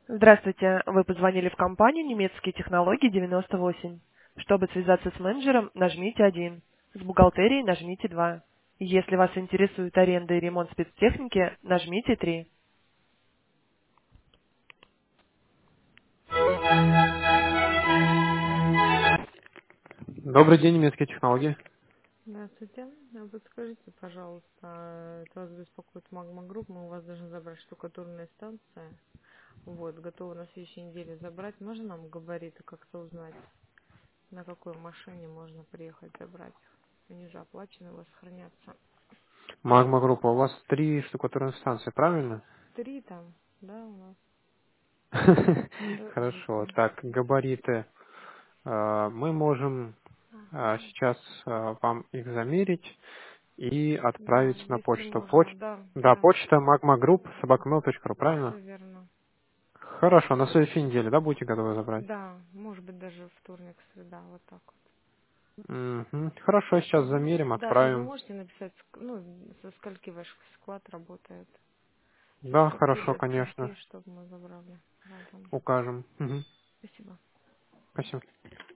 Здравствуйте, вы позвонили в компанию «Немецкие технологии 98». Чтобы связаться с менеджером, нажмите 1. С бухгалтерией нажмите 2. Если вас интересует аренда и ремонт спецтехники, нажмите 3. Добрый день, немецкие технологии. Здравствуйте. Подскажите, пожалуйста, это вас беспокоит Магма Групп, мы у вас должны забрать штукатурные станции. Вот, готовы на следующей неделе забрать. Можно нам габариты как-то узнать, на какой машине можно приехать забрать их? Они же оплачены, у вас хранятся. Магма группа, у вас 3 штукатурных станции, правильно? 3 там, да, у нас? Да, Хорошо. группа. Так, габариты. Мы можем Ага. сейчас вам их замерить и Да, отправить на если почту. можно, да, Да, да, почта magmagroup@mail.ru, правильно? все верно. Хорошо, на следующей неделе, да, будете готовы забрать? Да, может быть даже вторник, среда, вот так вот. Мгм. Хорошо, сейчас Мгм. замерим, Да, и вы отправим. можете написать, ну, со скольки ваш склад работает, со Да, скольки хорошо, до конечно. скольки, чтобы мы забрали разом. Укажем. Мгм. Спасибо. Спасибо.